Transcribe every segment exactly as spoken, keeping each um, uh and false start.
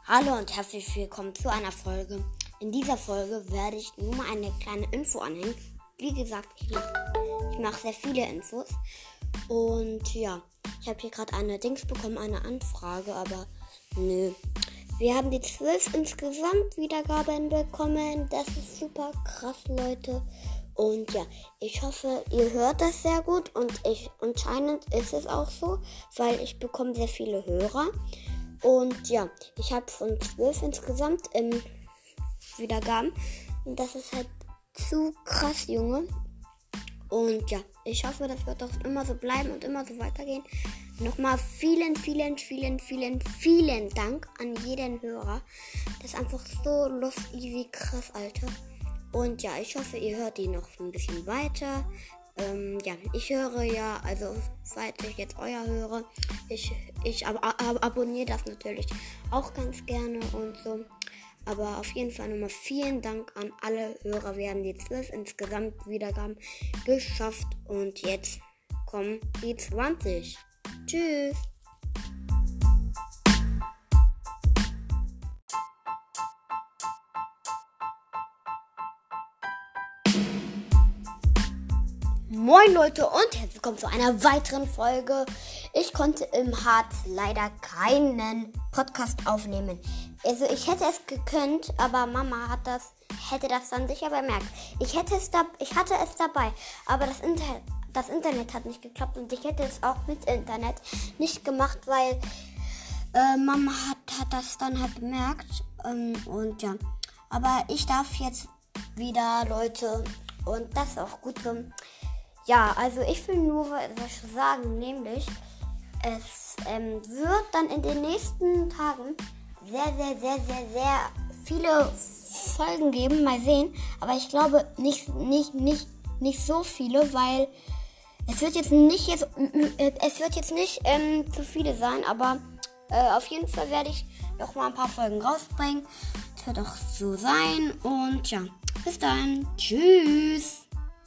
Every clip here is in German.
Hallo und herzlich willkommen zu einer Folge. In dieser Folge werde ich nur mal eine kleine Info anhängen. Wie gesagt, ich mache ich mach sehr viele Infos. Und ja, ich habe hier gerade eine Dings bekommen, eine Anfrage, aber nö. Wir haben die zwölf insgesamt Wiedergaben bekommen. Das ist super krass, Leute. Und ja, ich hoffe, ihr hört das sehr gut. Und ich anscheinend ist es auch so, weil ich bekomme sehr viele Hörer. Und ja, ich habe von zwölf insgesamt ähm, Wiedergaben. Und das ist halt zu krass, Junge. Und ja, ich hoffe, das wird auch immer so bleiben und immer so weitergehen. Nochmal vielen, vielen, vielen, vielen, vielen Dank an jeden Hörer. Das ist einfach so lustig, wie krass, Alter. Und ja, ich hoffe, ihr hört die noch ein bisschen weiter. Ähm, ja, ich höre ja, also falls ich jetzt euer höre, ich, ich ab- ab- abonniere das natürlich auch ganz gerne und so. Aber auf jeden Fall nochmal vielen Dank an alle Hörer. Wir haben die zwölf insgesamt Wiedergaben geschafft und jetzt kommen die zwanzig. Tschüss! Moin Leute und herzlich willkommen zu einer weiteren Folge. Ich konnte im Harz leider keinen Podcast aufnehmen. Also ich hätte es gekönnt, aber Mama hat das, hätte das dann sicher bemerkt. Ich hätte es da, ich hatte es dabei, aber das Internet, das Internet hat nicht geklappt und ich hätte es auch mit Internet nicht gemacht, weil äh, Mama hat, hat das dann halt bemerkt. Ähm, und ja, aber ich darf jetzt wieder, Leute, und das ist auch gut so. Ja, also ich will nur was sagen, nämlich es ähm, wird dann in den nächsten Tagen sehr, sehr, sehr, sehr, sehr viele Folgen geben, mal sehen. Aber ich glaube nicht, nicht, nicht, nicht so viele, weil es wird jetzt nicht jetzt, es wird jetzt nicht ähm, zu viele sein, aber äh, auf jeden Fall werde ich noch mal ein paar Folgen rausbringen. Das wird auch so sein und ja, bis dann, tschüss.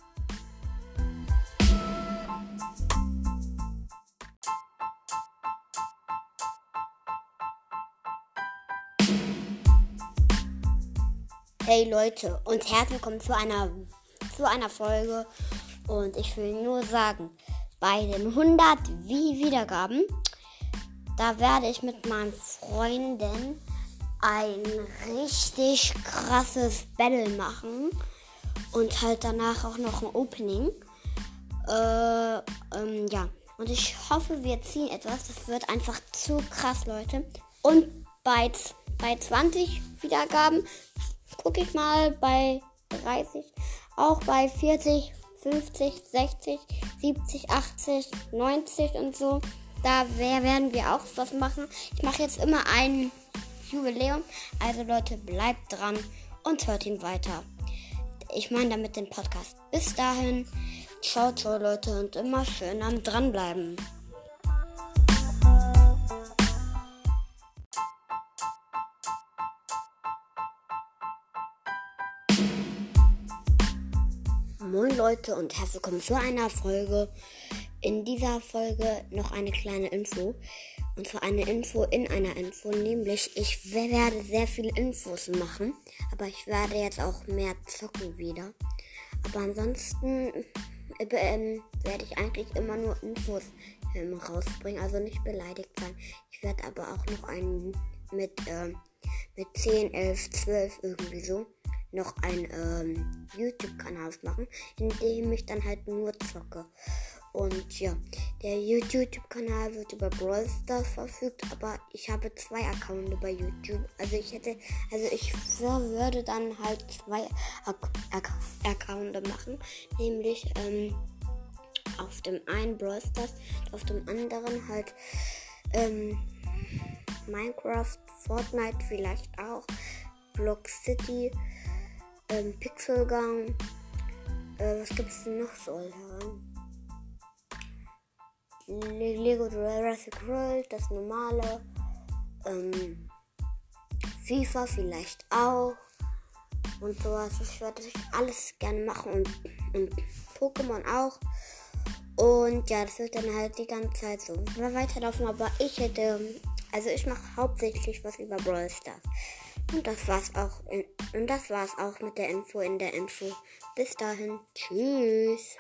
Hey Leute und herzlich willkommen zu einer, zu einer Folge und ich will nur sagen, bei den hundert Wiedergaben, da werde ich mit meinen Freunden ein richtig krasses Battle machen und halt danach auch noch ein Opening. Äh, ähm, ja, und ich hoffe, wir ziehen etwas, das wird einfach zu krass, Leute. Und bei, bei zwanzig Wiedergaben gucke ich mal bei dreißig, auch bei vierzig, fünfzig, sechzig, siebzig, achtzig, neunzig und so. Da werden wir auch was machen. Ich mache jetzt immer ein Jubiläum. Also Leute, bleibt dran und hört ihn weiter. Ich meine damit den Podcast. Bis dahin, ciao, ciao Leute und immer schön am dranbleiben. Moin Leute und herzlich willkommen zu einer Folge. In dieser Folge noch eine kleine Info. Und zwar eine Info in einer Info. Nämlich, ich werde sehr viele Infos machen. Aber ich werde jetzt auch mehr zocken wieder. Aber ansonsten äh, äh, werde ich eigentlich immer nur Infos ähm, rausbringen. Also nicht beleidigt sein. Ich werde aber auch noch einen mit, äh, mit zehn, elf, zwölf irgendwie so. noch einen ähm, YouTube-Kanal machen, in dem ich dann halt nur zocke. Und ja, der YouTube-Kanal wird über Brawl Stars verfügt, aber ich habe zwei Accounts bei YouTube. Also ich hätte, also ich würde dann halt zwei Accounts machen, nämlich ähm, auf dem einen Brawl Stars, auf dem anderen halt ähm, Minecraft, Fortnite vielleicht auch, Block City, ähm, Pixelgang, äh, was gibt's denn noch so, Alter? Le- Lego Jurassic World, das normale, ähm, FIFA vielleicht auch und sowas. Ich würde alles gerne machen und, und Pokémon auch. Und ja, das wird dann halt die ganze Zeit so weiterlaufen, aber ich hätte Also ich mache hauptsächlich was über Brawl Stars. Und das war's auch in, und das war's auch mit der Info in der Info. Bis dahin. Tschüss.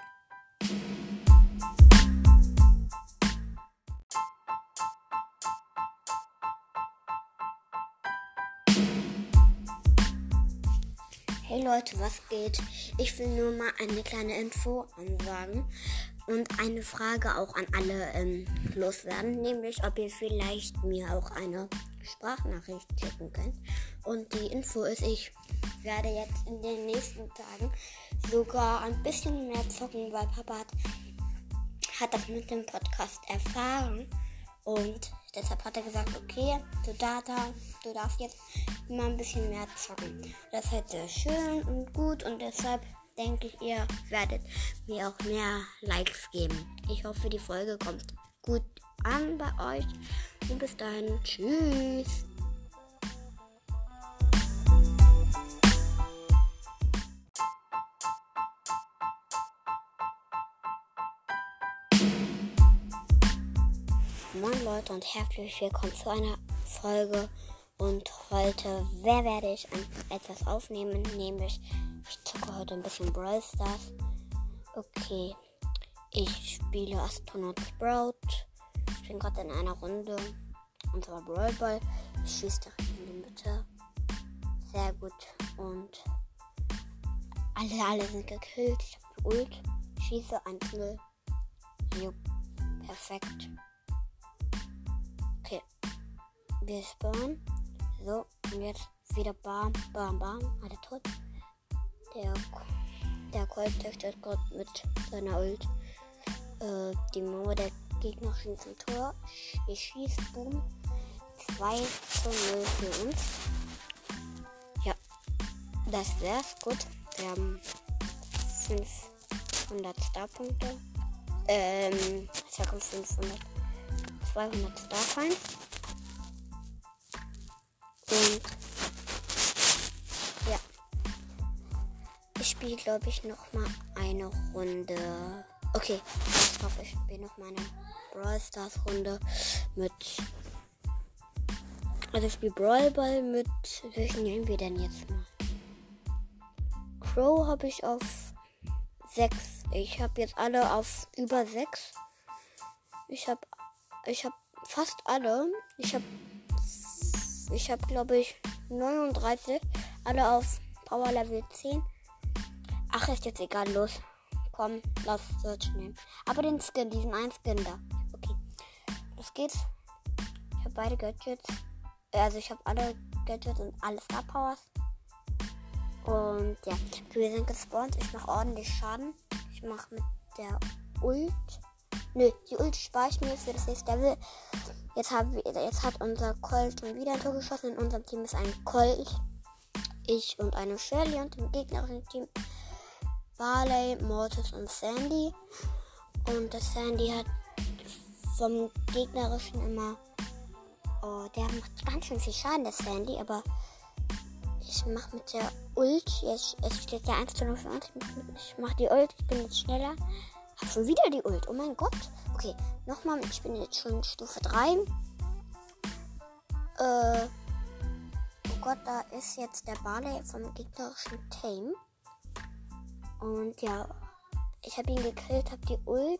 Hey Leute, was geht? Ich will nur mal eine kleine Info ansagen und eine Frage auch an alle ähm, loswerden, nämlich ob ihr vielleicht mir auch eine Sprachnachricht schicken könnt. Und die Info ist, ich werde jetzt in den nächsten Tagen sogar ein bisschen mehr zocken, weil Papa hat, hat das mit dem Podcast erfahren. Und deshalb hat er gesagt, okay, du, Data, du darfst jetzt mal ein bisschen mehr zocken. Das ist halt sehr schön und gut und deshalb denke ich, ihr werdet mir auch mehr Likes geben. Ich hoffe, die Folge kommt gut an bei euch. Und bis dahin, tschüss. Moin Leute und herzlich willkommen zu einer Folge. Und heute wer werde ich etwas aufnehmen, nämlich ich zocke heute ein bisschen Brawl Stars. Okay, ich spiele Astronaut Sprout. Ich bin gerade in einer Runde, und zwar Brawl Ball. Ich schieße direkt in die Mitte. Sehr gut. Und alle, alle sind gekillt. Ich habe Ult. Schieße eins null. Jupp, perfekt. Okay, wir spawnen. So, und jetzt wieder bam, bam, bam. Alle tot. Der, der Colt tötet gerade mit seiner Ult äh, die Mauer der gegnerischen zum Tor. Ich schieße, boom. zwei zu null für uns. Ja, das wär's. Gut, wir haben fünfhundert Starpunkte. Ähm, ich sage fünfhundert. zweihundert Starcoins. Und ja, ich spiele, glaube ich, noch mal eine Runde. Okay, ich hoffe, ich spiele noch mal eine Brawl Stars Runde mit. Also ich spiele Brawl Ball mit. Welchen nehmen wir denn jetzt mal? Crow habe ich auf sechs. Ich habe jetzt alle auf über sechs. Ich habe ich habe fast alle. Ich habe Ich habe, glaube ich, neununddreißig. Alle auf Power Level zehn. Ach, ist jetzt egal. Los. Komm, lass Search nehmen. Aber den Skin, diesen einen Skin da. Okay. Los geht's. Ich habe beide Gadgets. Also ich habe alle Gadgets und alle Star Powers. Und ja. Okay, wir sind gespawnt. Ich mache ordentlich Schaden. Ich mache mit der Ult. Nö, die Ult spare ich mir für das nächste Level. Jetzt, haben wir, jetzt hat unser Colt schon wieder ein Tor geschossen. In unserem Team ist ein Colt, ich und eine Shelly. Und im gegnerischen Team Barley, Mortis und Sandy. Und das Sandy hat vom gegnerischen immer... Oh, der macht ganz schön viel Schaden, der Sandy. Aber ich mache mit der Ult... Jetzt, es steht ja eins zu null für uns. Ich mache die Ult, ich bin jetzt schneller. Hab schon wieder die Ult, oh mein Gott. Okay, nochmal, ich bin jetzt schon Stufe drei. Äh, oh Gott, da ist jetzt der Barley vom gegnerischen Team. Und ja, ich habe ihn gekillt, habe die Ult.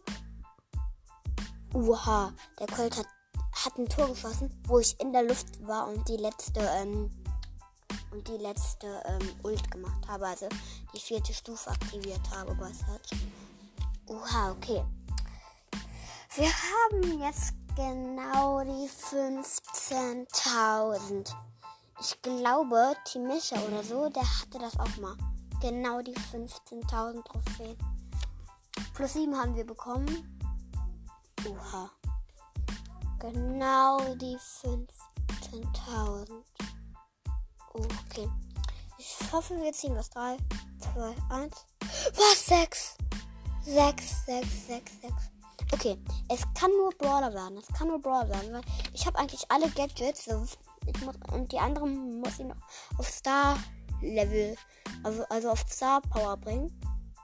Uha, der Colt hat, hat ein Tor geschossen, wo ich in der Luft war und die letzte, ähm, und die letzte ähm, Ult gemacht habe. Also die vierte Stufe aktiviert habe bei Search. Uha, okay. Wir haben jetzt genau die fünfzehntausend. Ich glaube, Team Mischa oder so, der hatte das auch mal. Genau die fünfzehntausend Trophäen. Plus sieben haben wir bekommen. Uha. Genau die fünfzehntausend. Okay. Ich hoffe, wir ziehen was. drei, zwei, eins. Was? sechs? sechs, sechs, sechs, sechs. Okay, es kann nur Brawler werden. Es kann nur Brawler werden, weil ich habe eigentlich alle Gadgets. So, ich muss, und die anderen muss ich noch auf Star Level, also, also auf Star Power bringen.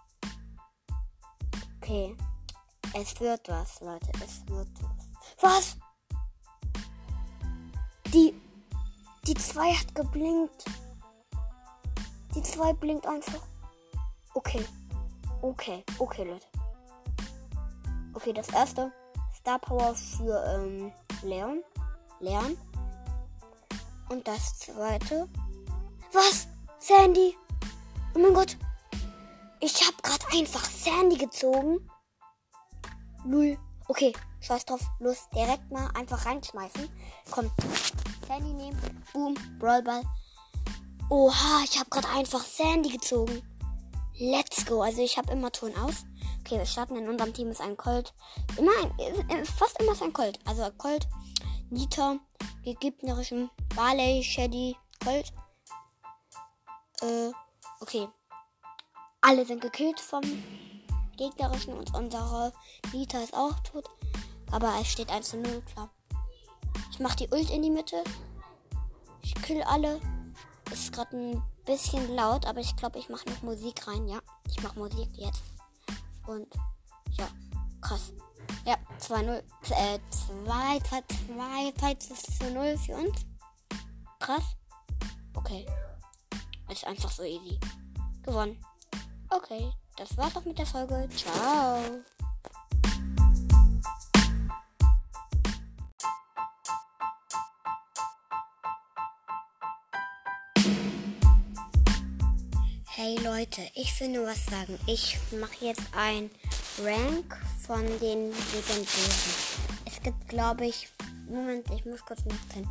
Okay, es wird was, Leute. Es wird was. Was? Die, die zwei hat geblinkt. Die zwei blinkt einfach. Okay. Okay, okay, Leute. Okay, das erste. Star Power für ähm, Leon. Leon. Und das zweite. Was? Sandy? Oh mein Gott. Ich habe gerade einfach Sandy gezogen. Null. Okay, scheiß drauf. Los, direkt mal einfach reinschmeißen. Komm. Sandy nehmen. Boom. Brawlball. Oha, ich habe gerade einfach Sandy gezogen. Let's go. Also ich habe immer Ton aus. Okay, wir starten. In unserem Team ist ein Colt. Immer ein, fast immer ist ein Colt. Also Colt, Nita, gegnerischen Barley, Shady, Colt. Äh, okay. Alle sind gekillt vom gegnerischen und unsere Nita ist auch tot. Aber es steht eins zu null, klar. Ich mache die Ult in die Mitte. Ich kill alle. Ist gerade ein bisschen laut, aber ich glaube, ich mache noch Musik rein. Ja, ich mache Musik jetzt. Und ja, krass. Ja, zwei null. Äh, zwei zu null für uns. Krass. Okay. Ist einfach so easy. Gewonnen. Okay, das war's auch mit der Folge. Ciao. Hey Leute, ich will nur was sagen. Ich mache jetzt ein Rank von den Legendären. Es gibt, glaube ich, Moment, ich muss kurz nachdenken.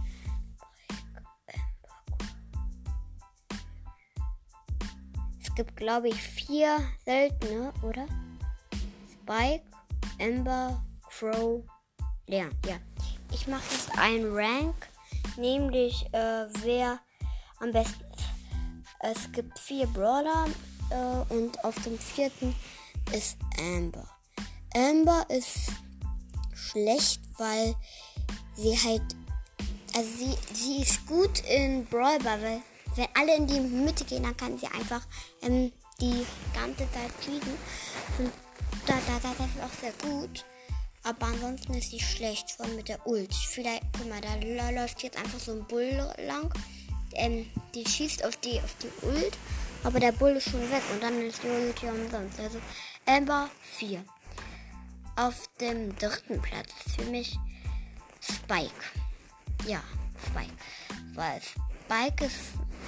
Es gibt, glaube ich, vier seltene, oder? Spike, Amber, Crow, Leon. Ja, ich mache jetzt ein Rank, nämlich äh, wer am besten. Es gibt vier Brawler äh, und auf dem vierten ist Amber. Amber ist schlecht, weil sie halt, also sie, sie ist gut in Brawl Ball, weil wenn alle in die Mitte gehen, dann kann sie einfach ähm, die ganze Zeit schießen. Und da, da, da, das ist auch sehr gut. Aber ansonsten ist sie schlecht, vor allem mit der Ult. Vielleicht, guck mal, da läuft jetzt einfach so ein Bull lang. Ähm, die schießt auf die, auf die Ult, aber der Bull ist schon weg und dann ist die Ult ja umsonst. Also Amber vier. Auf dem dritten Platz ist für mich Spike. Ja, Spike. Weil Spike ist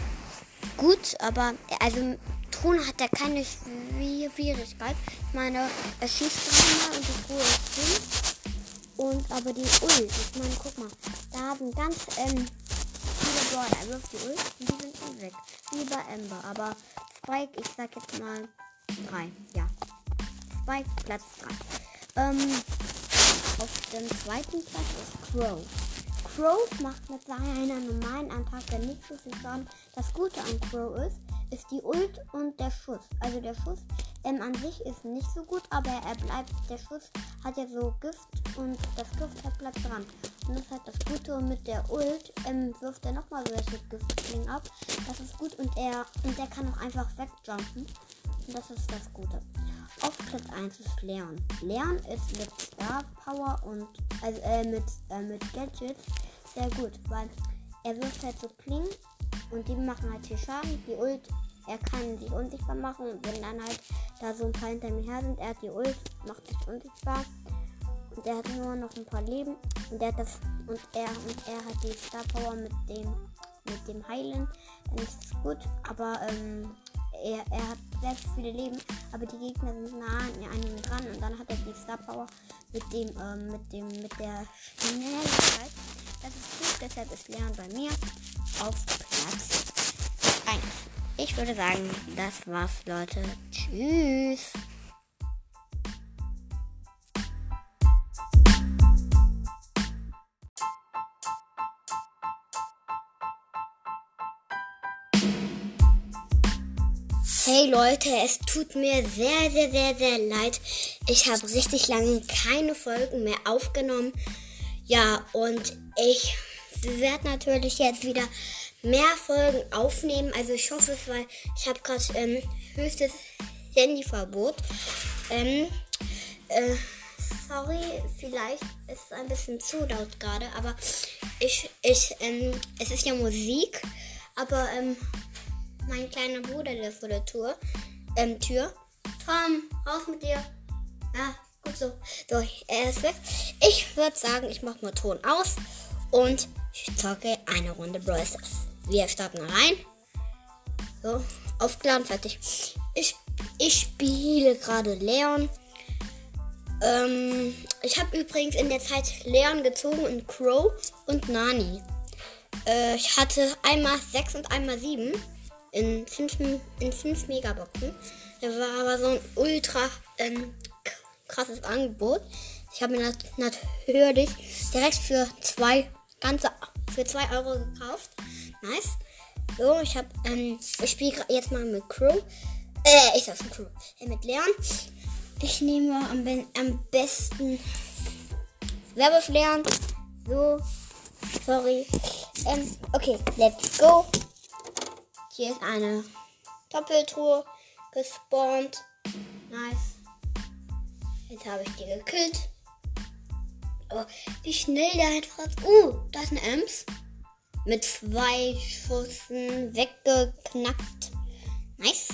gut, aber also Ton hat er keine Schwierigkeit. Ich meine, er schießt dreimal und die Ruhe ist fünf. Und aber die Ult, ich meine, guck mal, da haben ganz ähm, viele Brawler. Er wirft die Ult und die sind schon weg. Wie bei Amber. Aber Spike, ich sag jetzt mal drei. Ja. Spike, Platz drei. Ähm, auf dem zweiten Platz ist Crow. Crow macht mit seiner normalen Attacke nicht so viel Schaden. Das Gute an Crow ist, ist die Ult und der Schuss. Also der Schuss ähm, an sich ist nicht so gut, aber er bleibt, der Schuss hat ja so Gift und das Gift hat bleibt dran. Und das ist halt das Gute. Und mit der Ult ähm, wirft er nochmal solche Giftklingen ab. Das ist gut und er und der kann auch einfach wegjumpen. Und das ist das Gute. Auf Platz eins ist Leon. Leon ist mit Star Power und also äh, mit, äh, mit Gadgets sehr gut, weil er wirft halt so Klingen und die machen halt viel Schaden. Die Ult, er kann sich unsichtbar machen und wenn dann halt da so ein paar hinter mir her sind, er hat die Ult, macht sich unsichtbar und er hat nur noch ein paar Leben und er hat das und er und er hat die Star Power mit dem mit dem Heilen, dann ist es gut, aber ähm, Er, er hat sehr viele Leben, aber die Gegner sind nah an einem dran und dann hat er die Star Power mit dem, ähm, mit dem, mit der Schnelligkeit. Das ist gut, deshalb ist Leon bei mir auf Platz eins. Ich würde sagen, das war's, Leute. Tschüss. Hey Leute, es tut mir sehr, sehr, sehr, sehr leid. Ich habe richtig lange keine Folgen mehr aufgenommen. Ja, und ich werde natürlich jetzt wieder mehr Folgen aufnehmen. Also ich hoffe es, weil ich habe gerade ähm, höchstes Handyverbot. Ähm, äh, sorry, vielleicht ist es ein bisschen zu laut gerade, aber ich, ich, ähm, es ist ja Musik, aber, ähm, mein kleiner Bruder, der ist vor der Tür, ähm, Tür. Tom, raus mit dir. Ja, gut so. So, er ist weg. Ich würde sagen, ich mache mal Ton aus und ich zocke eine Runde Brawl Stars. Wir starten rein. So, aufgeladen, fertig. Ich, ich spiele gerade Leon. Ähm, ich habe übrigens in der Zeit Leon gezogen und Crow und Nani. Äh, ich hatte einmal sechs und einmal sieben in fünf, in fünf Megaboxen. Das war aber so ein ultra ähm, krasses Angebot. Ich habe mir das natürlich direkt für zwei ganze für zwei Euro gekauft. Nice. So, ich habe ähm, ich spiele jetzt mal mit Crow. Äh, ich sag's mit Crow. Äh, mit Leon. Ich nehme am, am besten Werwolf Leon. So. Sorry. Ähm, okay, let's go. Hier ist eine Doppeltruhe gespawnt. Nice. Jetzt habe ich die gekillt. Oh, wie schnell der einfach. Uh, da ist eine Ems. Mit zwei Schüssen weggeknackt. Nice.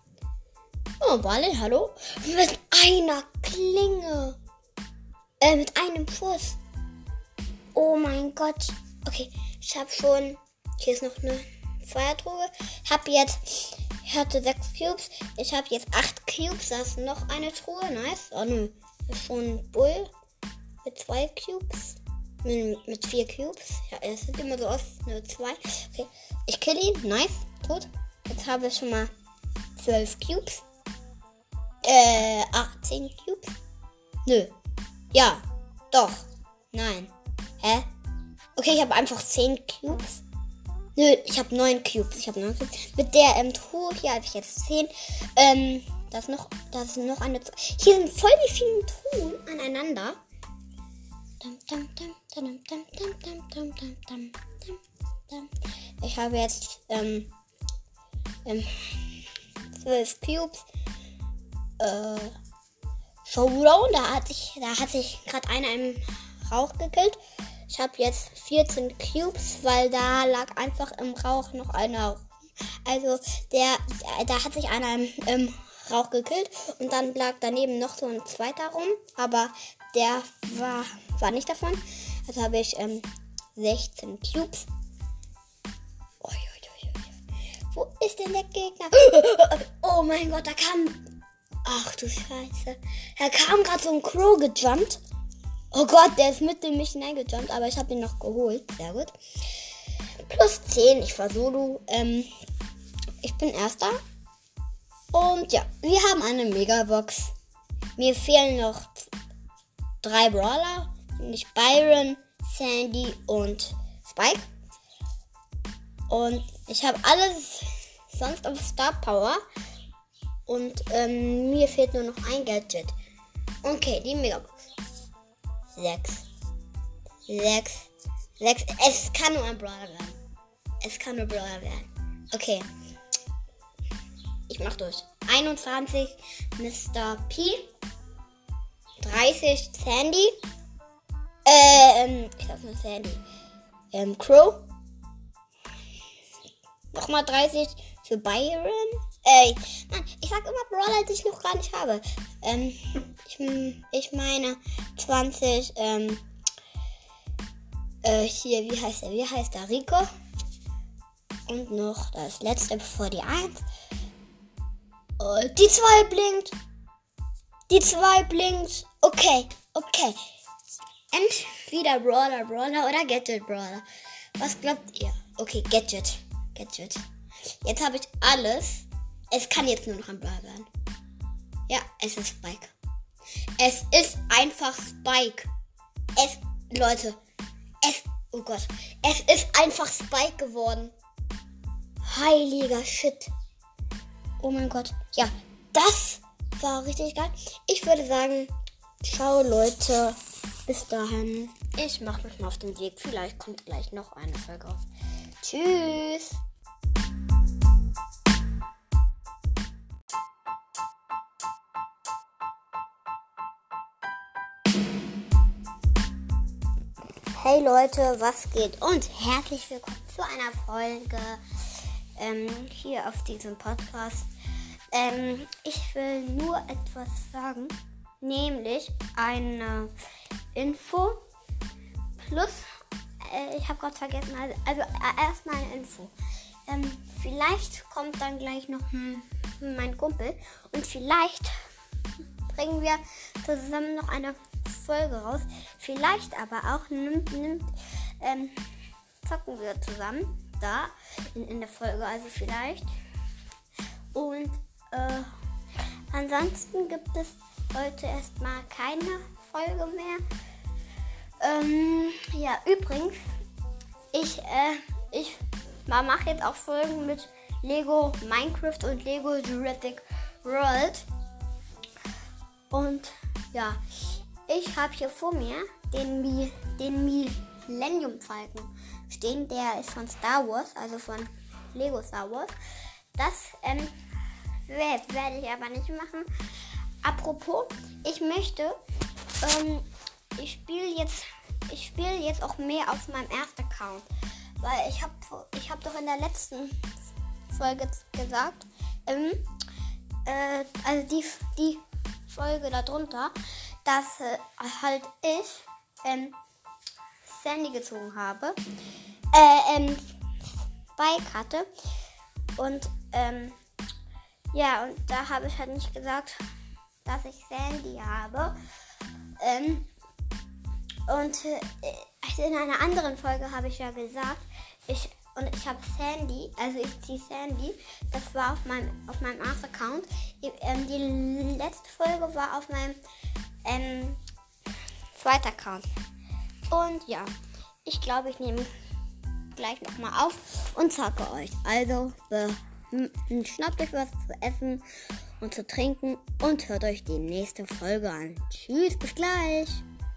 Oh, Barley, hallo. Mit einer Klinge. Äh, mit einem Schuss. Oh mein Gott. Okay, ich habe schon. Hier ist noch eine Feuertruhe. Ich habe jetzt. Ich hatte sechs Cubes. Ich habe jetzt acht Cubes. Da ist noch eine Truhe. Nice. Oh nö. Das ist schon ein Bull. Mit zwei Cubes. Mit, mit vier Cubes. Ja, es sieht immer so aus. Nur zwei. Okay. Ich kill ihn. Nice. Tot. Jetzt habe ich schon mal zwölf Cubes. Äh, achtzehn Cubes. Nö. Ja. Doch. Nein. Hä? Okay, ich habe einfach zehn Cubes. Nö, ich habe neun Cubes. Ich habe neun Cubes. Mit der ähm, Truhe hier habe ich jetzt zehn. Ähm, da ist noch, da ist noch eine. Hier sind voll die vielen Truhen aneinander. Ich habe jetzt ähm, ähm, zwölf Cubes. Äh, Showdown. Da hat sich, da hat sich gerade einer im Rauch gekillt. Ich habe jetzt vierzehn Cubes, weil da lag einfach im Rauch noch einer. Also der, da hat sich einer im, im Rauch gekillt und dann lag daneben noch so ein zweiter rum, aber der war, war nicht davon. Also habe ich ähm, sechzehn Cubes. Oh, wo ist denn der Gegner? Oh mein Gott, da kam... Ach du Scheiße. Da kam gerade so ein Crow gejumpt. Oh Gott, der ist mit in mich hineingejumpt, aber ich habe ihn noch geholt. Sehr gut. Plus zehn, ich war solo. Ähm, ich bin Erster. Und ja, wir haben eine Megabox. Mir fehlen noch drei Brawler. Nämlich Byron, Sandy und Spike. Und ich habe alles sonst auf Star Power. Und ähm, mir fehlt nur noch ein Gadget. Okay, die Megabox. Sechs. Sechs. Sechs. Es kann nur ein Brawler werden. Es kann nur Brawler werden. Okay. Ich mach durch. einundzwanzig Mister P. dreißig Sandy. Ähm, ich sag nur Sandy. Ähm, Crow. Nochmal dreißig für Byron. Ey, nein, ich sag immer Brawler, die ich noch gar nicht habe. Ähm, ich, ich meine zwanzig, ähm, äh, hier, wie heißt der? Wie heißt der? Rico. Und noch das letzte bevor die eins. Oh, die zwei blinkt. Die zwei blinkt. Okay, okay. Entweder Brawler, Brawler oder Gadget Brawler. Was glaubt ihr? Okay, Gadget. Gadget. Jetzt habe ich alles. Es kann jetzt nur noch ein Brawler werden. Ja, es ist Spike. Es ist einfach Spike. Es, Leute, es, oh Gott, es ist einfach Spike geworden. Heiliger Shit. Oh mein Gott. Ja, das war richtig geil. Ich würde sagen, ciao Leute. Bis dahin. Ich mache mich mal auf den Weg. Vielleicht kommt gleich noch eine Folge auf. Tschüss. Hey Leute, was geht? Und herzlich willkommen zu einer Folge ähm, hier auf diesem Podcast. Ähm, ich will nur etwas sagen, nämlich eine Info plus, äh, ich habe gerade vergessen, also, also äh, erstmal eine Info. Ähm, vielleicht kommt dann gleich noch hm, mein Kumpel und vielleicht bringen wir zusammen noch eine Folge raus. Vielleicht aber auch nimmt, nimmt ähm, zocken wir zusammen da in, in der Folge, also vielleicht. Und äh, ansonsten gibt es heute erstmal keine Folge mehr. Ähm, ja, übrigens, ich, äh, ich mache jetzt auch Folgen mit Lego Minecraft und Lego Jurassic World. Und ja, ich habe hier vor mir den, Mi- den Millennium Falcon stehen. Der ist von Star Wars, also von Lego Star Wars. Das ähm, werde ich aber nicht machen. Apropos, ich möchte, ähm, ich spiele jetzt, ich spiele jetzt auch mehr auf meinem ersten Account. Weil ich habe ich hab doch in der letzten Folge gesagt, ähm, äh, also die, die Folge darunter, dass äh, halt ich ähm, Sandy gezogen habe, äh, ähm, Spike hatte und ähm, ja, und da habe ich halt nicht gesagt, dass ich Sandy habe. Ähm, und äh, in einer anderen Folge habe ich ja gesagt, ich und ich habe Sandy, also ich ziehe Sandy, das war auf meinem auf meinem Account. Ähm, die letzte Folge war auf meinem ähm, zweiten Account. Und ja, ich glaube, ich nehme gleich nochmal auf und zacke euch. Also äh, schnappt euch was zu essen und zu trinken und hört euch die nächste Folge an. Tschüss, bis gleich.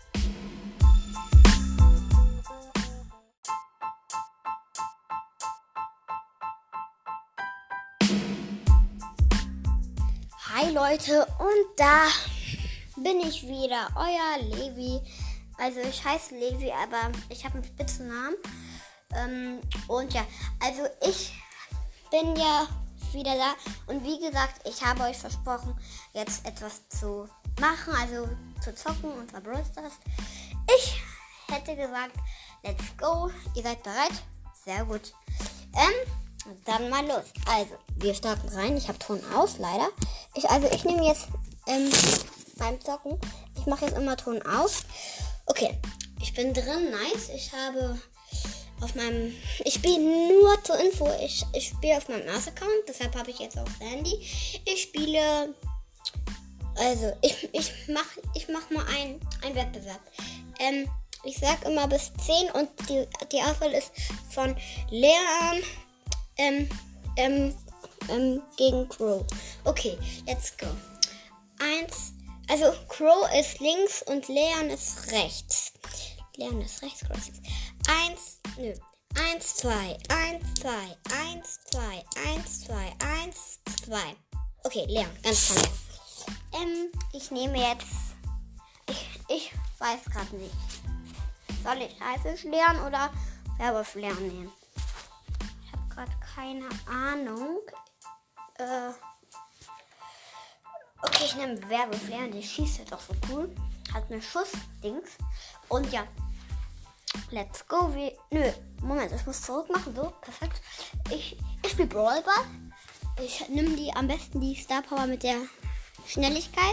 Hi Leute, und da bin ich wieder, euer Levi. Also ich heiße Levi, aber ich habe einen Spitzennamen. Ähm, und ja, also ich bin ja wieder da. Und wie gesagt, ich habe euch versprochen, jetzt etwas zu machen, also zu zocken, und zwar Brawl Stars. Ich hätte gesagt, let's go. Ihr seid bereit? Sehr gut. Ähm, dann mal los. Also, wir starten rein. Ich habe Ton aus, leider. Ich, also, ich nehme jetzt ähm, beim Zocken, ich mache jetzt immer Ton aus. Okay, ich bin drin, nice. Ich habe auf meinem, ich spiele nur zur Info, ich, ich spiele auf meinem Mars-Account, deshalb habe ich jetzt auch Sandy. Ich spiele, also, ich, ich mache ich mach mal einen, einen Wettbewerb. Ähm, ich sag immer bis zehn und die, die Auswahl ist von Leon ähm, ähm, ähm, gegen Crow. Okay, let's go. Eins, also Crow ist links und Leon ist rechts. Leon ist rechts, Crow ist links. Eins, nö. Eins, zwei, eins, zwei, eins, zwei, eins, zwei, eins, zwei. Okay, Leon, ganz von Leon. Ähm, ich nehme jetzt, ich, ich weiß gerade nicht. Soll ich Haifisch Leon oder Werwolf Leon nehmen? Ich habe gerade keine Ahnung. Äh, okay, ich nehme Werwolf Leon, der schießt jetzt auch so cool. Hat eine Schuss-Dings. Und ja, let's go. Wie, nö, Moment, ich muss zurück machen. So, perfekt. Ich, ich spiele Brawl Ball. Ich nehme die am besten die Star Power mit der Schnelligkeit.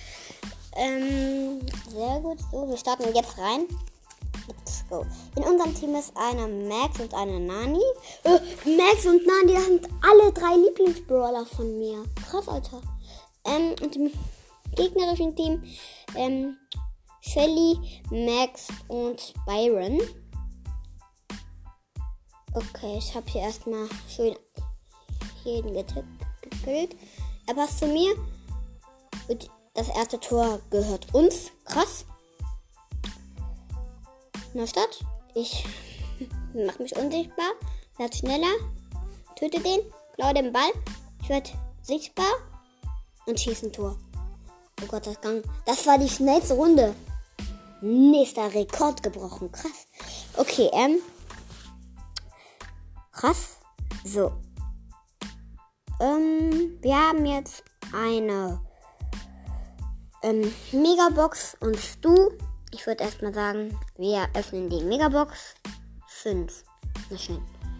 Ähm, sehr gut. So, wir starten jetzt rein. Let's go. In unserem Team ist eine Max und eine Nani. Äh, Max und Nani sind alle drei Lieblingsbrawler von mir. Krass, Alter. Ähm, und im gegnerischen Team ähm, Shelly, Max und Byron. Okay, ich habe hier erstmal schön jeden getippt, gekillt. Er passt zu mir. Und das erste Tor gehört uns. Krass. Neustadt. Ich mache mich unsichtbar. Werd schneller. Töte den. Klaue den Ball. Ich werde sichtbar. Und schieße ein Tor. Oh Gott, das Gang. Das war die schnellste Runde. Nächster Rekord gebrochen. Krass. Okay, ähm. Krass. So. Ähm, wir haben jetzt eine ähm, Megabox und Stu. Ich würde erstmal sagen, wir öffnen die Megabox. fünf. Na schön.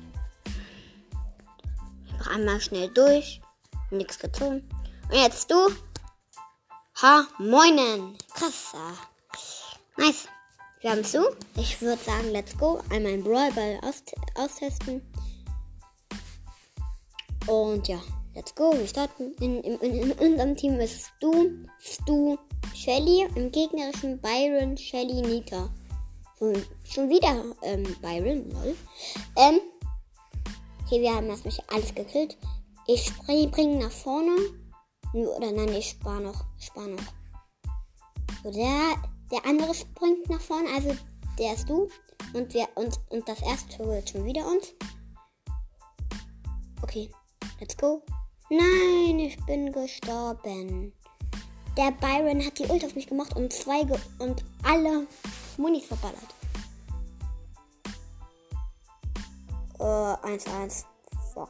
Noch einmal schnell durch. Nichts gezogen. Und jetzt du. Ha, moinen. Krass. Nice. Wir haben zu. Ich würde sagen, let's go. Einmal einen Brawlball aus- austesten. Und ja, let's go. Wir starten. In, in, in, in unserem Team ist Stu, Stu, Shelly. Im gegnerischen Byron, Shelly, Nita. So, schon wieder ähm, Byron, lol. Ähm. Okay, wir haben erstmal alles gekillt. Ich spring, bring nach vorne. Oder nein, ich spare noch. Spar noch. So, der, der andere springt nach vorne. Also, der ist du. Und, wir, und, und das erste Tor wird schon wieder uns. Okay, let's go. Nein, ich bin gestorben. Der Byron hat die Ult auf mich gemacht und zwei ge- und alle Munis verballert. Äh, eins eins. Fuck.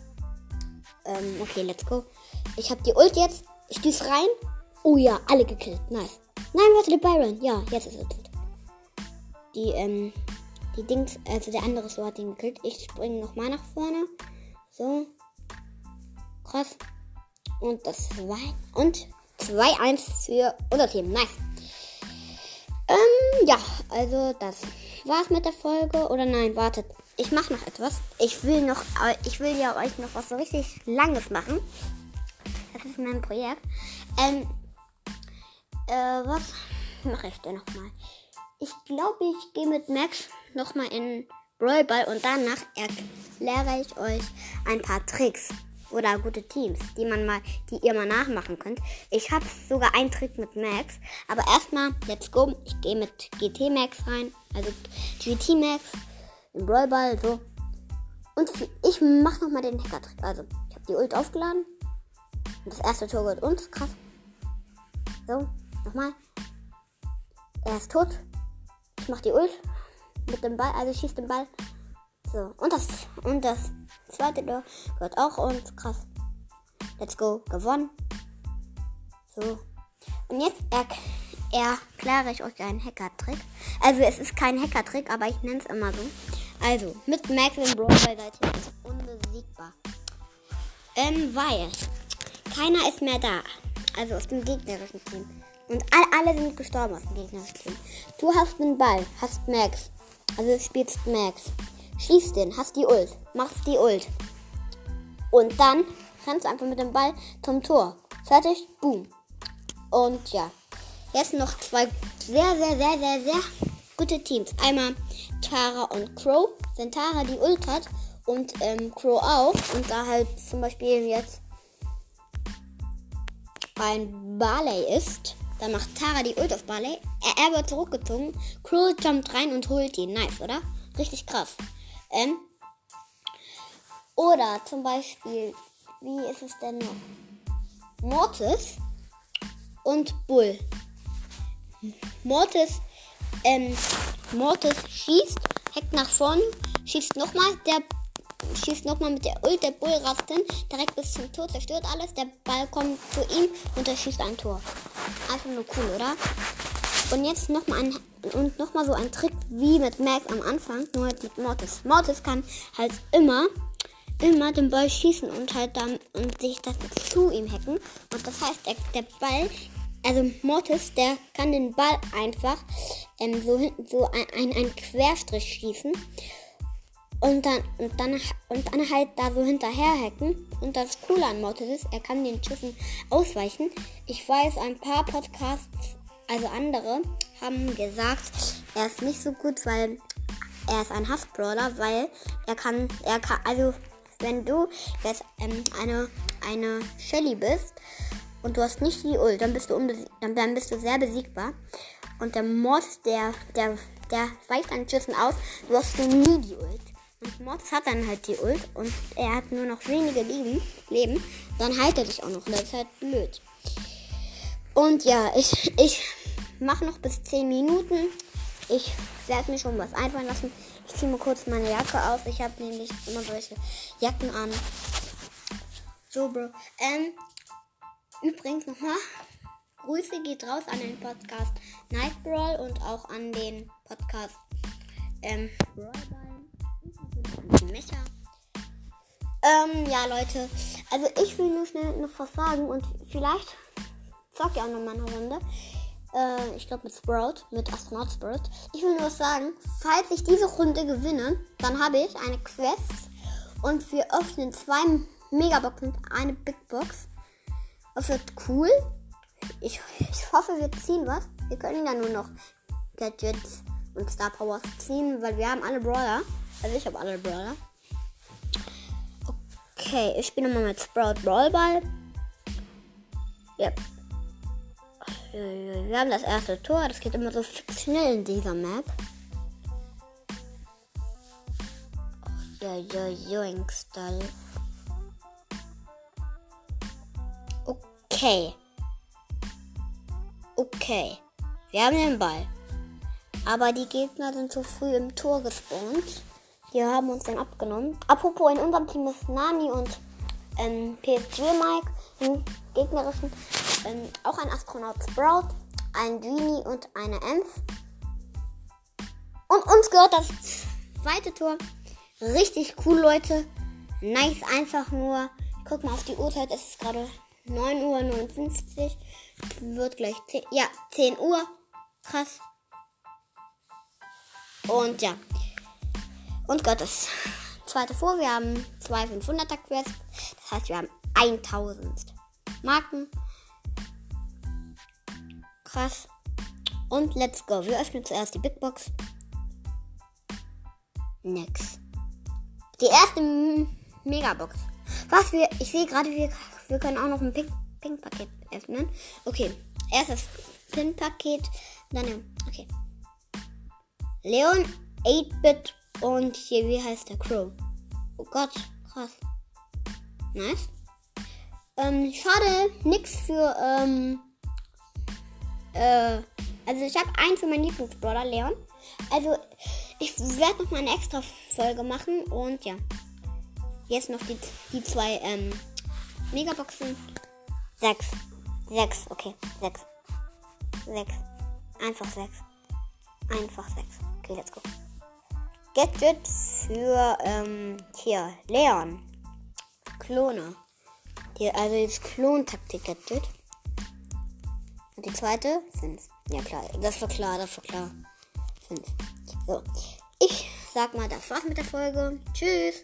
Ähm, okay, let's go. Ich hab die Ult jetzt. Ich düse rein. Oh ja, alle gekillt. Nice. Nein, warte, der Byron. Ja, jetzt ist er tot. Die, ähm, die Dings, also der andere so hat ihn gekillt. Ich springe nochmal nach vorne. So. Krass. Und das zwei. Und zwei eins für unser Team. Nice. Ähm, ja, also das war's mit der Folge. Oder nein, wartet. Ich mache noch etwas. Ich will noch, ich will ja euch noch was so richtig Langes machen. Das ist mein Projekt. Ähm, äh, was mache ich denn nochmal? Ich glaube, ich gehe mit Max nochmal in Brawl Ball und danach erkläre ich euch ein paar Tricks oder gute Teams, die man mal, die ihr mal nachmachen könnt. Ich habe sogar einen Trick mit Max, aber erstmal, let's go. Ich gehe mit G T Max rein, also G T Max in Brawl Ball, so. Und ich mache nochmal den Hacker-Trick. Also, ich habe die Ult aufgeladen. Und das erste Tor wird uns. Krass. So, nochmal. Er ist tot. Ich mache die Ult mit dem Ball, also schießt den Ball. So, und das, und das zweite Tor wird auch uns. Krass. Let's go. Gewonnen. So. Und jetzt erk- erkläre ich euch einen Hacker-Trick. Also, es ist kein Hacker-Trick, aber ich nenne es immer so. Also, mit Max in Brawl Ball seid ihr jetzt unbesiegbar. Ähm, weil keiner ist mehr da. Also aus dem gegnerischen Team. Und all, alle sind gestorben aus dem gegnerischen Team. Du hast den Ball, hast Max. Also spielst Max. Schießt den, hast die Ult. Machst die Ult. Und dann rennst du einfach mit dem Ball zum Tor. Fertig, boom. Und ja. Jetzt noch zwei sehr, sehr, sehr, sehr, sehr gute Teams. Einmal Tara und Crow. Wenn Tara die Ult hat und ähm, Crow auch. Und da halt zum Beispiel jetzt ein Barley ist, dann macht Tara die Ult auf Barley. Er, er wird zurückgezogen. Crow jumpt rein und holt ihn. Nice, oder? Richtig krass. Ähm, oder zum Beispiel, wie ist es denn noch? Mortis und Bull. Mortis, ähm, Mortis schießt, hackt nach vorne, schießt nochmal, der schießt nochmal mit der Ult, der Bull rast hin, direkt bis zum Tor, zerstört alles, der Ball kommt zu ihm und er schießt ein Tor. Einfach nur cool, oder? Und jetzt nochmal ein, und noch mal so ein Trick wie mit Max am Anfang, nur halt mit Mortis. Mortis kann halt immer, immer den Ball schießen und halt dann und sich das zu ihm hacken. Und das heißt, der, der Ball, also Mortis, der kann den Ball einfach ähm, so, so ein, ein, ein Querstrich schießen. Und dann, und, dann, und dann halt da so hinterher hacken. Und das Coole an Mortis ist, er kann den Schüssen ausweichen. Ich weiß, ein paar Podcasts, also andere, haben gesagt, er ist nicht so gut, weil er ist ein Hassbrawler, weil er kann, er kann, also wenn du jetzt ähm, eine, eine Shelly bist und du hast nicht die Ult, dann bist du unbesieg- dann, dann bist du sehr besiegbar. Und der Mortis, der, der, der weicht an Schüssen aus, du hast du nie die Ult. Und Mortis hat dann halt die Ult und er hat nur noch wenige Leben, Leben. Dann heilt er sich auch noch und das ist halt blöd. Und ja, ich, ich mache noch bis zehn Minuten. Ich werde mir schon was einfallen lassen. Ich ziehe mal kurz meine Jacke aus. Ich habe nämlich immer solche Jacken an. So, Bro. Ähm, übrigens nochmal. Grüße geht raus an den Podcast Night Brawl und auch an den Podcast ähm, Brawlball und natürlich an den Mecha. Ähm, ja, Leute. Also ich will nur schnell noch was sagen und vielleicht zocke ich auch noch mal eine Runde. Äh, ich glaube mit Sprout, mit Astronaut Sprout. Ich will nur was sagen. Falls ich diese Runde gewinne, dann habe ich eine Quest und wir öffnen zwei Megaboxen und eine Big Box. Das wird cool. Ich, ich hoffe, wir ziehen was. Wir können ja nur noch Gadgets und Star Powers ziehen, weil wir haben alle Brawler. Also ich habe alle Brawler. Okay, ich spiele mal mit Sprout Brawlball. Ja. Wir haben das erste Tor. Das geht immer so fix schnell in dieser Map. Ja, ja, Joinkstall. Okay. Okay. Wir haben den Ball. Aber die Gegner sind zu früh im Tor gespawnt. Die haben uns dann abgenommen. Apropos, in unserem Team ist Nani und ähm, P S G Mike. Im gegnerischen ähm, auch ein Astronaut Sprout, ein Genie und eine Ems. Und uns gehört das zweite Tor. Richtig cool, Leute. Nice, einfach nur. Guck mal auf die Uhrzeit. Es ist gerade neun Uhr neunundfünfzig. Wird gleich zehn, ja, zehn Uhr. Krass. Und ja. Und Gott, das zweite vor. Wir haben zwei fünfhunderter Quests. Das heißt, wir haben tausend Marken. Krass. Und let's go. Wir öffnen zuerst die Big Box. Nix. Die erste M- Megabox. Was wir. Ich sehe gerade, wir, wir können auch noch ein Pink, Pink-Paket öffnen. Okay. Erstes Pink-Paket. Dann. Okay. Leon, acht-Bit und hier, wie heißt der? Crow. Oh Gott, krass. Nice. Ähm, schade, nix für, ähm, äh, also ich habe einen für meinen Lieblingsbrawler, Leon. Also, ich werde noch mal eine extra Folge machen und ja. Jetzt noch die, die zwei, ähm, Megaboxen. Sechs. Sechs, okay, sechs. Sechs. Einfach sechs. Einfach sechs. Okay, let's go. Gadget für, ähm, hier, Leon. Klone. Die, also das Klon-Taktik-Gadget. Und die zweite, fünf. Ja klar, das war klar, das war klar. fünf. So, ich sag mal, das war's mit der Folge. Tschüss.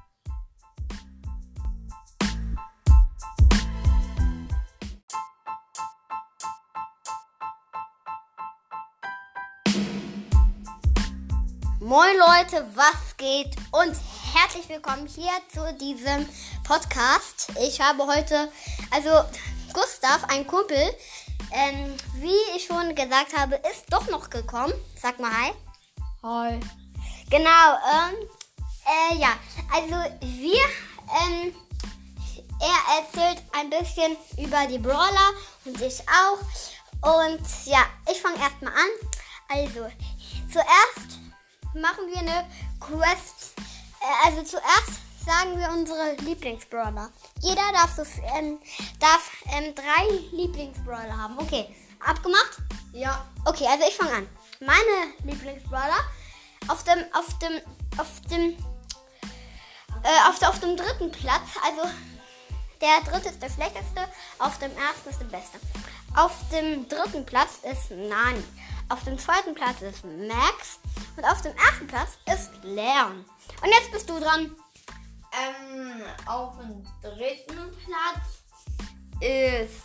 Moin Leute, was geht? Und herzlich willkommen hier zu diesem Podcast. Ich habe heute, also Gustav, ein Kumpel, ähm, wie ich schon gesagt habe, ist doch noch gekommen. Sag mal hi. Hi. Genau, ähm, äh, ja, also wir, ähm, er erzählt ein bisschen über die Brawler und ich auch. Und ja, ich fange erstmal an. Also, zuerst machen wir eine Quest. Äh, also zuerst sagen wir unsere Lieblingsbrawler. Jeder darf, so, ähm, darf ähm, drei Lieblingsbrawler haben. Okay, abgemacht? Ja. Okay, also ich fange an. Meine Lieblingsbrawler auf dem, auf dem, auf dem, äh, auf, der, auf dem dritten Platz. Also der dritte ist der schlechteste, auf dem ersten ist der beste. Auf dem dritten Platz ist Nani. Auf dem zweiten Platz ist Max. Und auf dem ersten Platz ist Leon. Und jetzt bist du dran. Ähm, auf dem dritten Platz ist...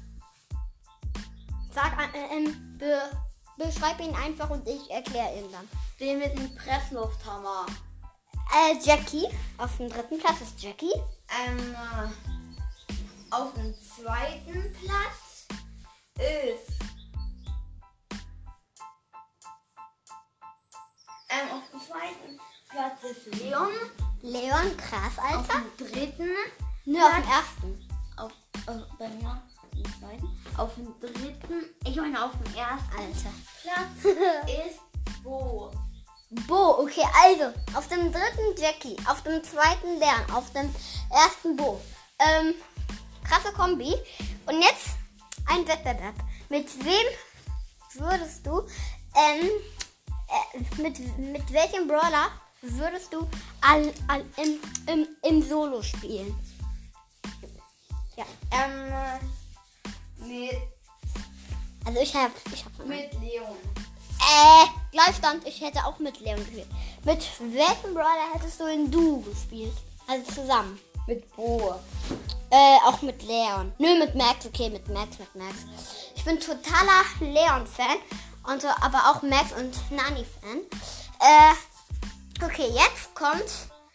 Sag, äh, ähm, be, beschreib ihn einfach und ich erkläre ihn dann. Den mit dem Presslufthammer. Äh, Jackie. Auf dem dritten Platz ist Jackie. Ähm, auf dem zweiten Platz ist... Ähm, auf dem zweiten Platz ist Leon. Leon, krass, Auf Alter. dem dritten Nö, auf dem ersten. Auf, auf, bei mir. zweiten. Auf dem dritten, ich meine auf dem ersten Alter. Platz ist Bo. Bo, okay, also auf dem dritten Jackie, auf dem zweiten Leon, auf dem ersten Bo. Ähm, krasse Kombi. Und jetzt ein Wettbewerb. Mit wem würdest du, ähm, äh, mit, mit welchem Brawler würdest du all, all, im, im, im Solo spielen? Ja. Ähm, mit, Also ich habe ich hab mit Leon. Äh, Gleichstand, ich hätte auch mit Leon gespielt. Mit welchem Brawler hättest du in Duo gespielt? Also zusammen. Mit Bo. Äh, auch mit Leon. Nö, mit Max, okay, mit Max, mit Max. Ich bin totaler Leon-Fan, und so, aber auch Max und Nani-Fan. Äh, okay, jetzt kommt,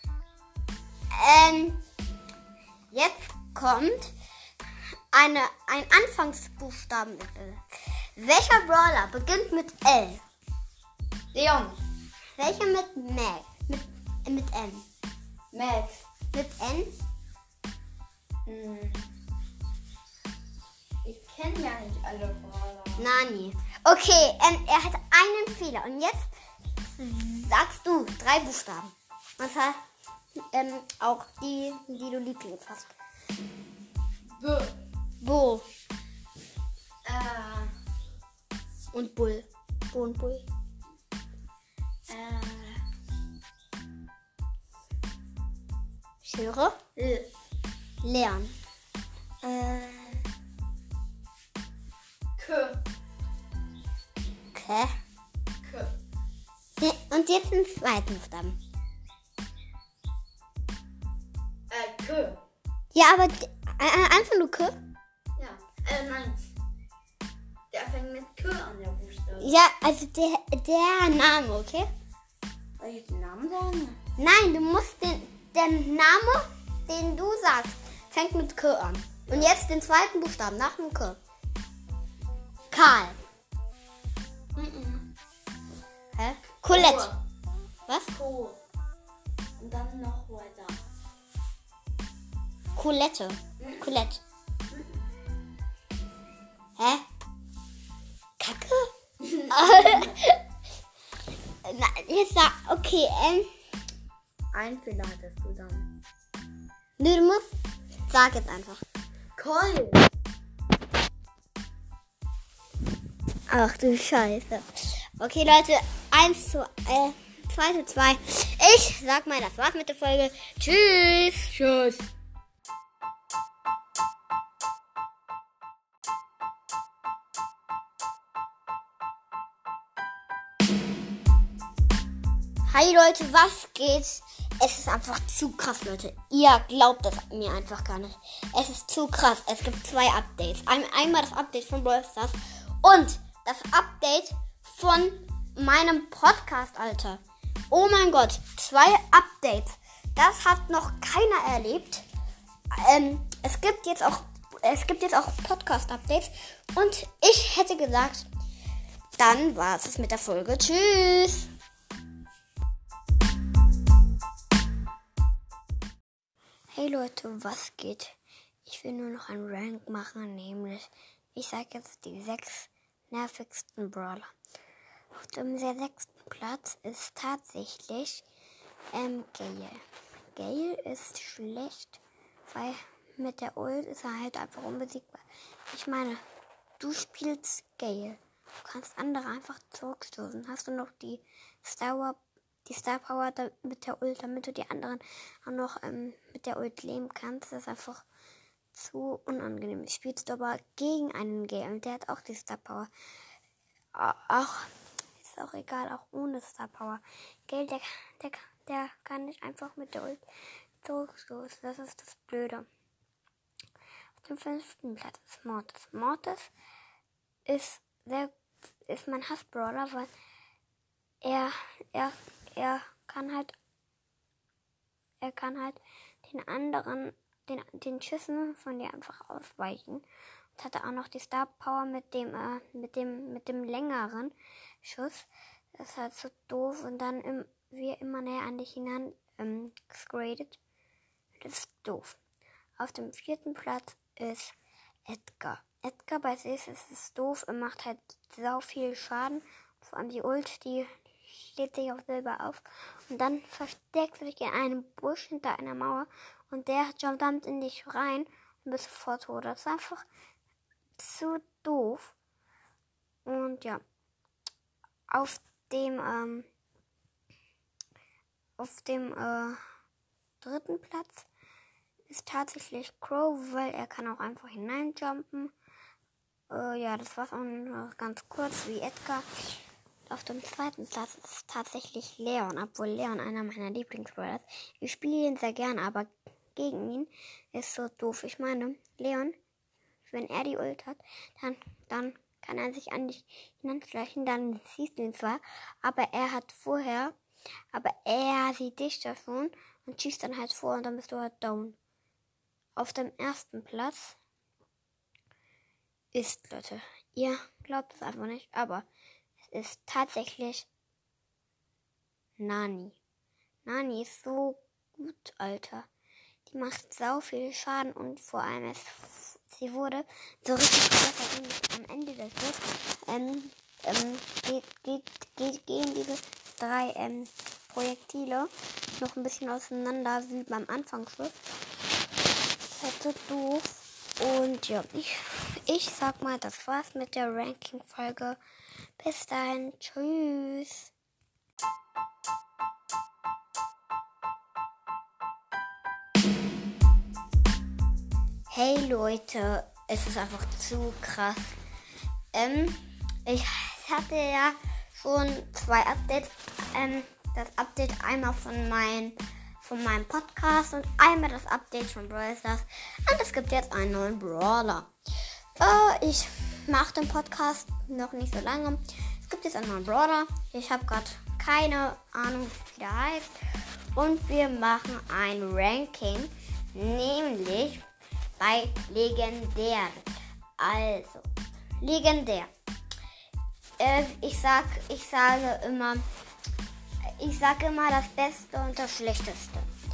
ähm, jetzt kommt eine, ein Anfangsbuchstaben. Welcher Brawler beginnt mit L? Leon. Welcher mit Max? Mit, äh, mit N? Max. Mit N? Hm. Ich kenne ja nicht alle Brawler. Nani. Okay, ähm, er hat einen Fehler. Und jetzt sagst du drei Buchstaben. Und zwar ähm, auch die, die du Lieblings hast. B. Bo Äh. und Bull. Bo und Bull. Äh. Ich höre. L. Leon. Äh. K. Okay. K. Und jetzt den zweiten Buchstaben. Äh, K. Ja, aber d- äh, einfach nur K. Ja. Äh, nein. Der fängt mit K an, der Buchstabe. Ja, also der, der Name, okay? Soll ich den Namen sagen? Nein, du musst den, der Name, den du sagst, fängt mit K an. Und jetzt den zweiten Buchstaben nach dem K. Karl. Mhm. Hä? Colette. Was? Co. Und dann noch weiter. Colette. Colette. Hä? Kacke? Na, jetzt sag, okay, ähm. Ein Fehler hattest du dann. Nee, du musst, sag jetzt einfach. Coil. Ach du Scheiße. Okay, Leute, eins zu, äh, zwei zu zwei. Ich sag mal, das war's mit der Folge. Tschüss. Tschüss. Hi Leute, was geht? Es ist einfach zu krass, Leute. Ihr glaubt das mir einfach gar nicht. Es ist zu krass. Es gibt zwei Updates. Ein, einmal das Update von Brawl Stars und das Update von meinem Podcast, Alter. Oh mein Gott, zwei Updates. Das hat noch keiner erlebt. Ähm, es gibt jetzt auch, es gibt jetzt auch Podcast-Updates. Und ich hätte gesagt, dann war es mit der Folge. Tschüss. Hey Leute, was geht? Ich will nur noch ein Rank machen, nämlich ich sage jetzt die sechs nervigsten Brawler. Auf dem sechsten Platz ist tatsächlich ähm, Gale. Gale ist schlecht, weil mit der Ult ist er halt einfach unbesiegbar. Ich meine, du spielst Gale. Du kannst andere einfach zurückstoßen. Hast du noch die Star die Star Power da, mit der Ult, damit du die anderen auch noch ähm, mit der Ult leben kannst? Das ist einfach zu unangenehm. Spielst du aber gegen einen Gale und der hat auch die Star Power. Auch ist auch egal, auch ohne Star Power. Gale, der, der, der kann nicht einfach mit der Ult zurückstoßen. Das ist das Blöde. Auf dem fünften Platz ist Mortis. Mortis ist sehr, ist mein Hassbrawler, weil er, er, er kann halt, er kann halt den anderen, den, den Schüssen von dir einfach ausweichen. Und hatte auch noch die Star Power mit dem, äh, mit dem, mit dem längeren Schuss. Das ist halt so doof und dann im, wie immer näher an dich hinan, ähm, gesgradet. Das ist doof. Auf dem vierten Platz ist Edgar. Edgar bei Sis ist es doof. Er macht halt sau viel Schaden. Vor allem die Ult, die steht sich auf Silber auf. Und dann versteckt er sich in einem Busch hinter einer Mauer. Und der jumpt dann in dich rein und bist sofort tot. Das ist einfach zu doof. Und ja, auf dem, ähm, auf dem, äh, dritten Platz ist tatsächlich Crow, weil er kann auch einfach hineinjumpen. Äh, ja, das war's auch noch ganz kurz wie Edgar. Auf dem zweiten Platz ist tatsächlich Leon, obwohl Leon einer meiner Lieblingsbrawler ist. Ich spiele ihn sehr gerne, aber gegen ihn ist so doof. Ich meine, Leon, wenn er die Ult hat, dann, dann kann er sich an dich hinanschleichen, dann siehst du ihn zwar, aber er hat vorher, aber er sieht dich da schon und schießt dann halt vor und dann bist du halt down. Auf dem ersten Platz ist, Leute, ihr glaubt es einfach nicht, aber es ist tatsächlich Nani. Nani ist so gut, Alter. Die macht sau viel Schaden und vor allem ist, sie wurde so richtig besser am Ende des Spiels. Ähm, ähm, geht, geht, geht, gehen diese drei ähm, Projektile noch ein bisschen auseinander wie beim Anfangsschuss. Das ist halt so doof. Und ja, ich, ich sag mal, das war's mit der Ranking-Folge. Bis dahin, tschüss. Hey Leute, es ist einfach zu krass. Ähm, ich hatte ja schon zwei Updates. Ähm, das Update einmal von, mein, von meinem Podcast und einmal das Update von Brawl Stars. Und es gibt jetzt einen neuen Brawler. Äh, ich mache den Podcast noch nicht so lange. Es gibt jetzt einen neuen Brawler. Ich habe gerade keine Ahnung, wie der heißt. Und wir machen ein Ranking, nämlich bei Legendär. Also, Legendär. Äh, ich sag, ich sage immer, ich sage immer das Beste und das Schlechteste.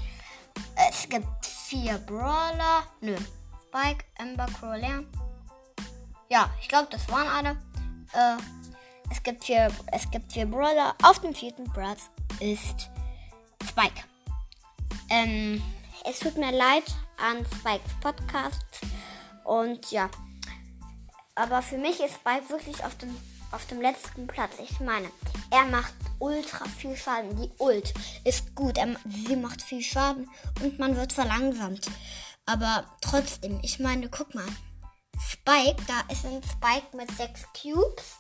Es gibt vier Brawler. Nö. Spike, Amber, Crow, Leon. Ja, ich glaube, das waren alle. Äh, es gibt vier, es gibt vier Brawler. Auf dem vierten Platz ist Spike. Ähm, es tut mir leid an Spikes Podcast. Und ja. Aber für mich ist Spike wirklich auf dem, auf dem letzten Platz. Ich meine, er macht ultra viel Schaden. Die Ult ist gut. Er, sie macht viel Schaden und man wird verlangsamt. Aber trotzdem, ich meine, guck mal. Spike, da ist ein Spike mit sechs Cubes.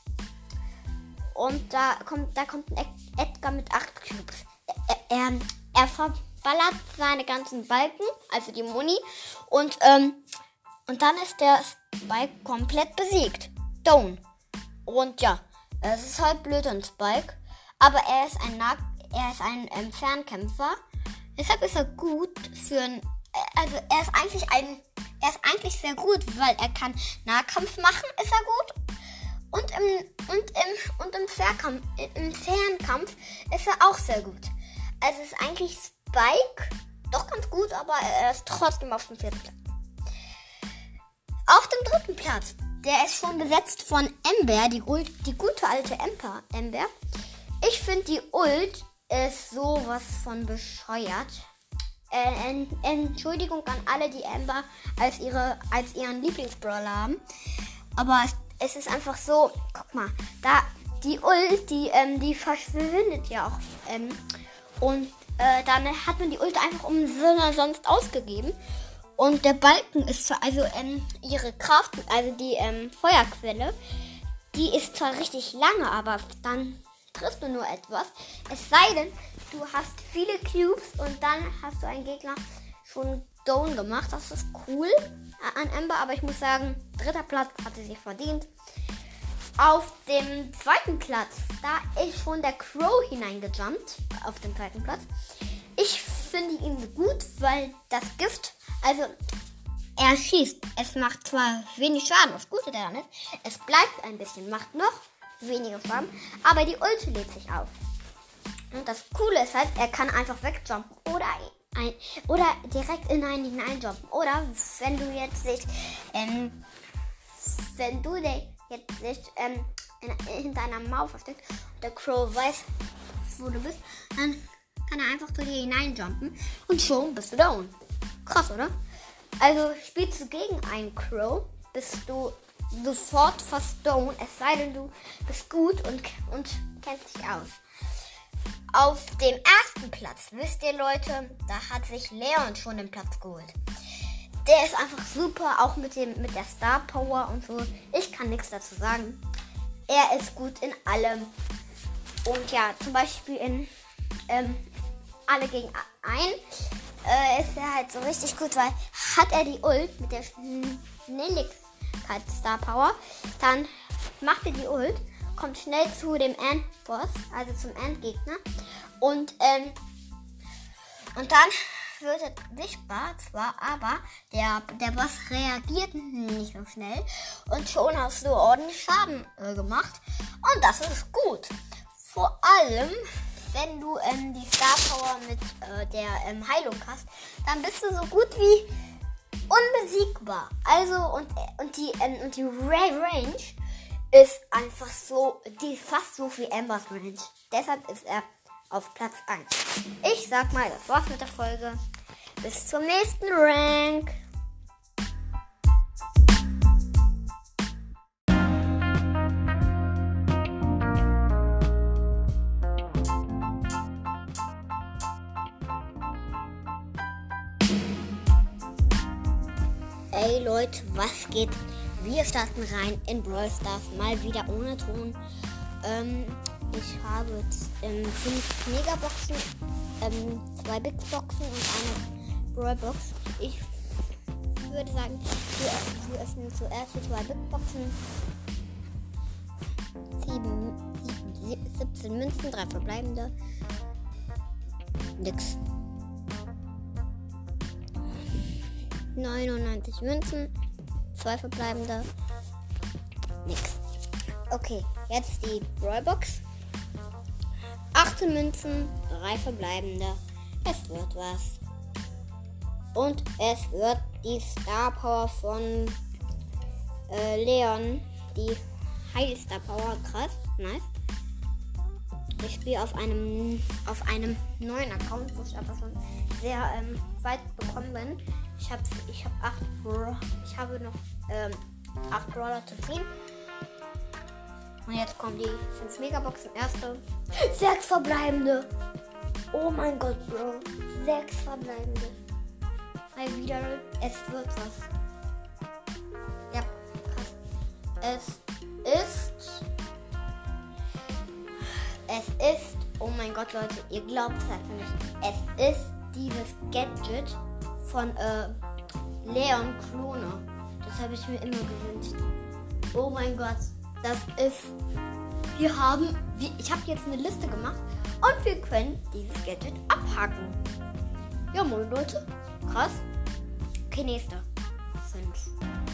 Und da kommt, da kommt ein Edgar mit acht Cubes. Er, er, er verballert seine ganzen Balken, also die Muni. Und, ähm, und dann ist der Spike komplett besiegt. Down. Und ja, es ist halt blöd an Spike. Aber er ist ein, nah- er ist ein ähm, Fernkämpfer. Deshalb ist er gut für ein... Also er ist eigentlich ein... Er ist eigentlich sehr gut, weil er kann Nahkampf machen, ist er gut. Und im, und im, und im, Fernkampf, im Fernkampf ist er auch sehr gut. Also ist eigentlich Spike doch ganz gut, aber er ist trotzdem auf dem vierten Platz. Auf dem dritten Platz, der ist schon besetzt von Amber, die, Ult, die gute alte Amber. Amber. Ich finde, die Ult ist sowas von bescheuert. Äh, Entschuldigung an alle, die Amber als, ihre, als ihren Lieblingsbrawler haben. Aber es, es ist einfach so, guck mal, da die Ult, die, ähm, die verschwindet ja auch. Ähm, und äh, dann hat man die Ult einfach umsonst ausgegeben. Und der Balken ist zwar, also ähm, ihre Kraft, also die ähm, Feuerquelle, die ist zwar richtig lange, aber dann triffst du nur etwas. Es sei denn, du hast viele Cubes und dann hast du einen Gegner schon down gemacht. Das ist cool an Amber, aber ich muss sagen, dritter Platz hat sie sich verdient. Auf dem zweiten Platz, da ist schon der Crow hineingejumpt. Auf dem zweiten Platz. Ich finde ihn gut, weil das Gift, also er schießt. Es macht zwar wenig Schaden, das Gute daran ist, es bleibt ein bisschen, macht noch weniger Schaden, aber die Ulti lädt sich auf. Und das Coole ist halt, er kann einfach wegjumpen oder, ein, oder direkt in einen hineinjumpen. Oder wenn du jetzt dich, ähm, wenn du der jetzt nicht ähm, in, hinter einer Mauer versteckt und der Crow weiß, wo du bist, dann kann er einfach zu dir hineinjumpen und schon bist du down. Krass, oder? Also spielst du gegen einen Crow, bist du sofort fast down, es sei denn, du bist gut und, und kennst dich aus. Auf dem ersten Platz, wisst ihr Leute, da hat sich Leon schon den Platz geholt. Der ist einfach super, auch mit, dem, mit der Star Power und so. Ich kann nichts dazu sagen. Er ist gut in allem. Und ja, zum Beispiel in ähm, alle gegen ein äh, ist er halt so richtig gut, weil hat er die Ult mit der Schnelligkeit Star Power, dann macht er die Ult, kommt schnell zu dem Endboss, also zum Endgegner und ähm, und dann wird er sichtbar zwar, aber der, der Boss reagiert nicht so schnell und schon hast du ordentlich Schaden äh, gemacht und das ist gut. Vor allem, wenn du ähm, die Star Power mit äh, der ähm, Heilung hast, dann bist du so gut wie unbesiegbar. Also und, und die ähm, und die Range ist einfach so, die ist fast so wie Ambers Range. Deshalb ist er auf Platz eins. Ich sag mal, das war's mit der Folge. Bis zum nächsten Rank. Ey Leute, was geht? Wir starten rein in Brawl Stars, mal wieder ohne Ton. Ähm, ich habe jetzt ähm, fünf Megaboxen, ähm, zwei Big Boxen und eine Brawl Box. Ich würde sagen, wir, wir öffnen zuerst die zwei Big Boxen. sieben, siebzehn Münzen, drei verbleibende. Nix. neunundneunzig Münzen, zwei verbleibende, nix. Okay, jetzt die Brawlbox. achtzehn Münzen, drei verbleibende, es wird was. Und es wird die Star Power von äh, Leon, die Heil Star Power, krass, nice. Ich spiele auf einem auf einem neuen Account, wo ich aber schon sehr ähm, weit bekommen bin. Ich habe ich hab acht Bra- ich habe noch ähm, acht Brawler zu ziehen. Und jetzt kommen die fünf Megaboxen. Erste. sechs verbleibende. Oh mein Gott, Bro. sechs verbleibende. Mal wieder. Es wird was. Ja, krass. Es ist. Es ist. Oh mein Gott, Leute. Ihr glaubt es halt nicht. Es ist dieses Gadget von äh, Leon Klone. Das habe ich mir immer gewünscht. Oh mein Gott, das ist. Wir haben. Wir, ich habe jetzt eine Liste gemacht und wir können dieses Gadget abhaken. Ja, moin Leute. Krass. Okay, nächster. Fünf.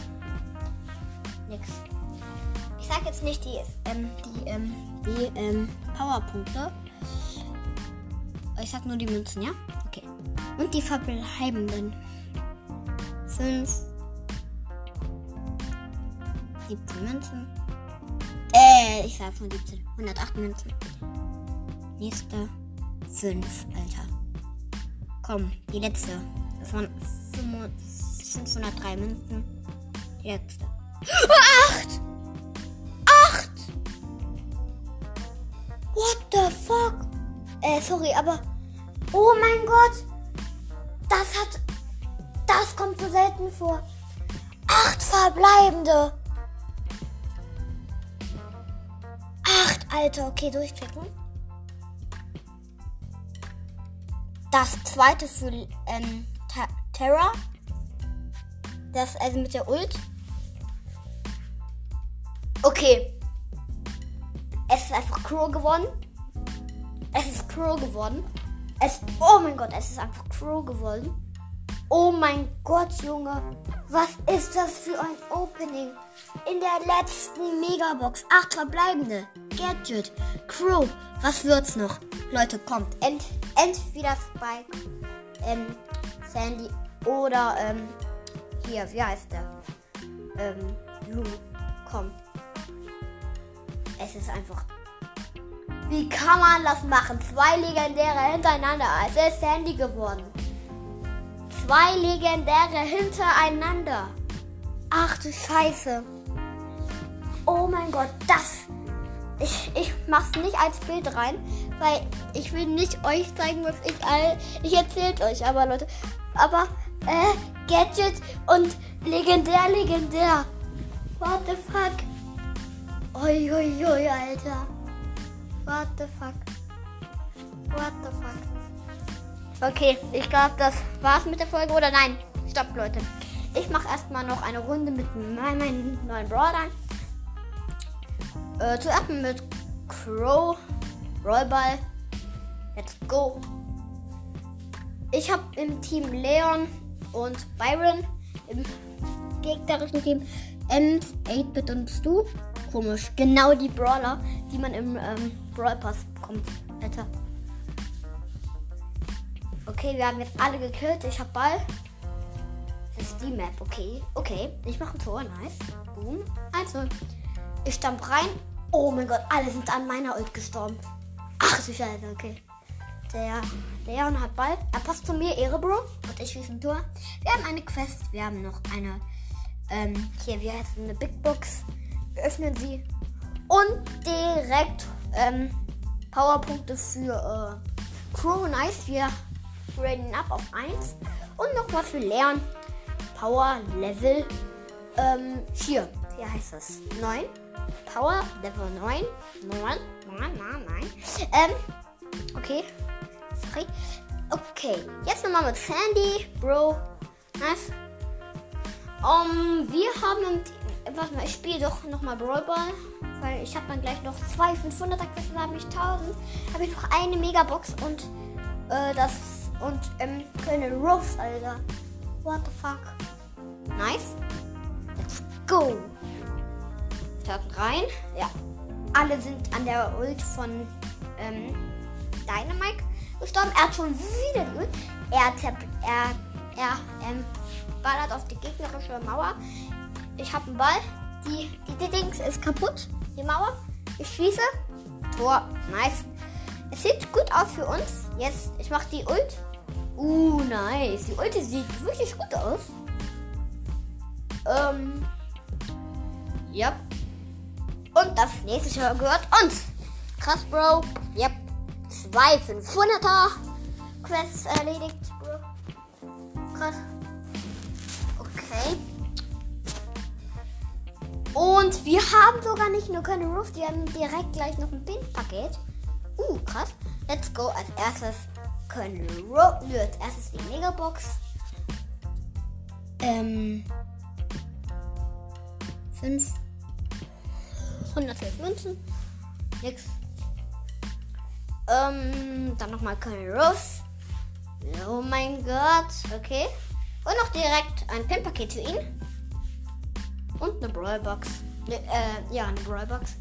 Nix. Ich sag jetzt nicht die, ähm, die, ähm, die, ähm, Powerpunkte. Ich sag nur die Münzen, ja? Okay. Und die verbleibenden. fünf. siebzehn Münzen. Äh, ich sag von siebzehn. hundertacht Münzen. Nächste. fünf, Alter. Komm, die letzte. Das waren fünfhundertdrei Münzen. Die letzte. acht! acht! What the fuck? Äh, sorry, aber. Oh mein Gott! Das hat. Das kommt so selten vor. Acht verbleibende. Acht, Alter. Okay, durchklicken. Das zweite für ähm, Ta- Terra. Das also mit der Ult. Okay. Es ist einfach Crow geworden. Es ist Crow geworden. Es, oh mein Gott, es ist einfach Crow geworden. Oh mein Gott, Junge. Was ist das für ein Opening? In der letzten Megabox. Acht verbleibende. Gadget. Crow. Was wird's noch? Leute, kommt. Ent, entweder Spike, ähm, Sandy oder, ähm, hier, wie heißt der? Ähm, Lu, komm. Es ist einfach... Wie kann man das machen? Zwei Legendäre hintereinander. Es ist Sandy geworden. Zwei Legendäre hintereinander. Ach du Scheiße. Oh mein Gott, das... Ich, ich mach's nicht als Bild rein, weil ich will nicht euch zeigen, was ich all... Ich erzähl's euch, aber Leute... Aber, äh, Gadget und legendär, legendär. What the fuck? Ui, ui, ui, Alter. What the fuck? What the fuck? Okay, ich glaube, das war's mit der Folge. Oder nein, stopp, Leute. Ich mache erstmal noch eine Runde mit meinen neuen Brawlern. Äh, zuerst mit Crow, Rollball. Let's go. Ich habe im Team Leon und Byron. Im gegnerischen Team Ems, acht-Bit und Stu. Komisch. Genau die Brawler, die man im ähm, Brawl Pass bekommt. Alter. Okay, wir haben jetzt alle gekillt. Ich hab Ball. Das ist die Map. Okay. Okay. Ich mache ein Tor. Nice. Boom. Also. Ich stampf rein. Oh mein Gott. Alle sind an meiner Ult gestorben. Ach du Scheiße. Okay. Der Leon hat Ball. Er passt zu mir. Ehre, Bro. Und ich schieße ein Tor. Wir haben eine Quest. Wir haben noch eine. Ähm, hier, wie heißt es? Eine Big Box. Wir öffnen sie. Und direkt ähm, Powerpunkte für äh, Crow. Nice. Wir graden ab auf eins. Und noch was für Leon. Power Level ähm, hier. Wie heißt das? neun. Power Level neun. neun. neun, nein, nein. Ähm, okay. Sorry. Okay. Jetzt nochmal mit Sandy. Bro. Nice. Um, wir haben... Warte mal, ich spiele doch nochmal Brawl Ball. Weil ich habe dann gleich noch zwei fünfhunderter Quests, habe ich tausend. Habe ich noch eine Megabox und äh, das... Und ähm, keine Ruffs, Alter. What the fuck? Nice. Let's go. Starten rein. Ja. Alle sind an der Ult von ähm, Dynamite gestorben. Er hat schon wieder die Ult. Er, er, er ähm, ballert auf die gegnerische Mauer. Ich habe einen Ball. Die, die, die Dings ist kaputt. Die Mauer. Ich schieße. Tor. Nice. Es sieht gut aus für uns. Jetzt, ich mache die Ult. Uh, nice. Die Ult sieht wirklich gut aus. Ähm. Ja. Und das nächste Show gehört uns. Krass, Bro. Ja. Zwei fünfhunderter Quests erledigt, Bro. Krass. Okay. Und wir haben sogar nicht nur keine Roof, wir haben direkt gleich noch ein Pin-Paket. Uh, krass. Let's go. Als erstes können Roof. Nö, als erstes die Megabox. Ähm. fünf. hundertzwölf Münzen. Nix. Ähm, dann nochmal keine Roofs. Oh mein Gott. Okay. Und noch direkt ein Pin-Paket für ihn. Und eine Brawlbox. Ne, äh, ja, eine Brawlbox.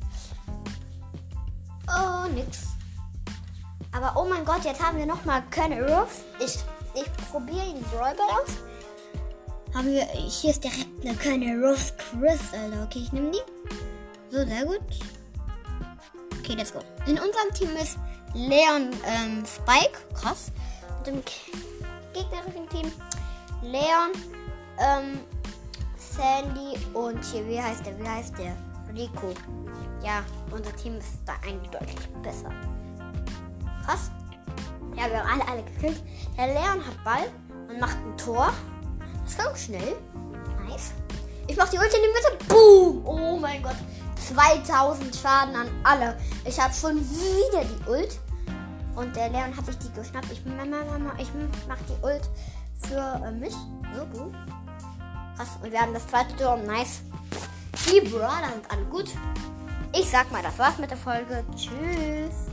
Oh, nix. Aber oh mein Gott, jetzt haben wir nochmal keine Roofs. Ich, ich probiere den Brawlball aus. Haben wir, hier ist direkt eine keine Roofs Chris, Alter. Okay, ich nehme die. So, sehr gut. Okay, let's go. In unserem Team ist Leon ähm, Spike. Krass. Und im gegnerischen Team Leon, ähm, Sandy und hier, wie heißt der? Wie heißt der? Rico. Ja, unser Team ist da eindeutig besser. Krass. Ja, wir haben alle, alle gekillt. Der Leon hat Ball und macht ein Tor. Das ging schnell. Nice. Ich mach die Ulti in die Mitte. Boom. Oh mein Gott. zweitausend Schaden an alle. Ich habe schon wieder die Ult. Und der Leon hat sich die geschnappt. Ich, ich mach die Ult für äh, mich. So, boom. Krass. Und wir haben das zweite Tor. Nice. Die Brawler sind alle gut. Ich sag mal, das war's mit der Folge. Tschüss.